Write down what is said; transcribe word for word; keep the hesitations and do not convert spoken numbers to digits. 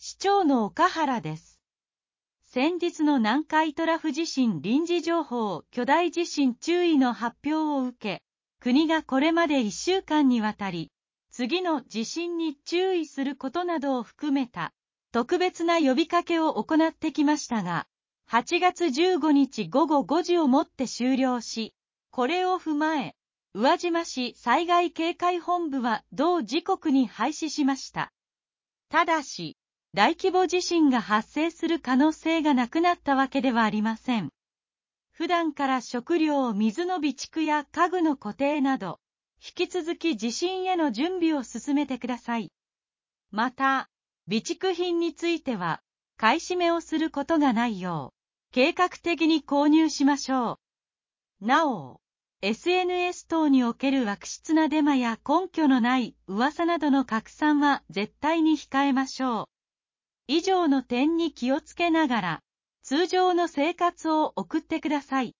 市長の岡原です。先日の南海トラフ地震臨時情報巨大地震注意の発表を受け、国がこれまでいっしゅうかんにわたり、次の地震に注意することなどを含めた特別な呼びかけを行ってきましたが、はちがつじゅうごにちごごごじをもって終了し、これを踏まえ、宇和島市災害警戒本部は同時刻に廃止しました。ただし、大規模地震が発生する可能性がなくなったわけではありません。普段から食料、水の備蓄や家具の固定など、引き続き地震への準備を進めてください。また、備蓄品については、買い占めをすることがないよう、計画的に購入しましょう。なお、エスエヌエス 等における悪質なデマや根拠のない噂などの拡散は絶対に控えましょう。以上の点に気をつけながら、通常の生活を送ってください。